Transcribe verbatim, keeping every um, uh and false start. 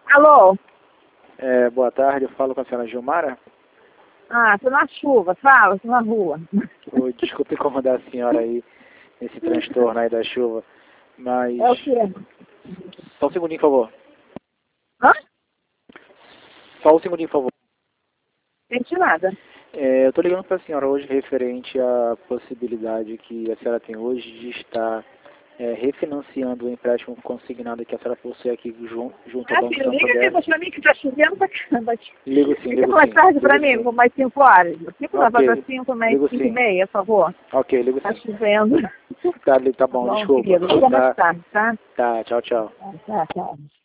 Alô? É, boa tarde, eu falo com a senhora Gilmara. Ah, tô na chuva, fala, tô na rua. Oh, desculpe incomodar a senhora aí, nesse transtorno aí da chuva, mas... É o quê? Só um segundinho, por favor. Hã? Só um segundinho, por favor. Entendi nada. É, eu tô ligando para a senhora hoje referente à possibilidade que a senhora tem hoje de estar é, refinanciando o empréstimo consignado que a senhora possui aqui junto, junto ao Ah, Banco filho, liga Santander. depois pra mim que tá chovendo pra caramba. Ligo sim, Liga ligo mais sim. tarde pra ligo mim, sim. com mais cinco horas. Cinco não, Ok, para cinco, mais ligo cinco e sim. meia, por favor. Ok, ligo Tá sim. chovendo. Tá, li- tá bom, Bom, desculpa. querido, liga mais Tá, tarde, tá? tá, tchau, tchau. Tá, tá.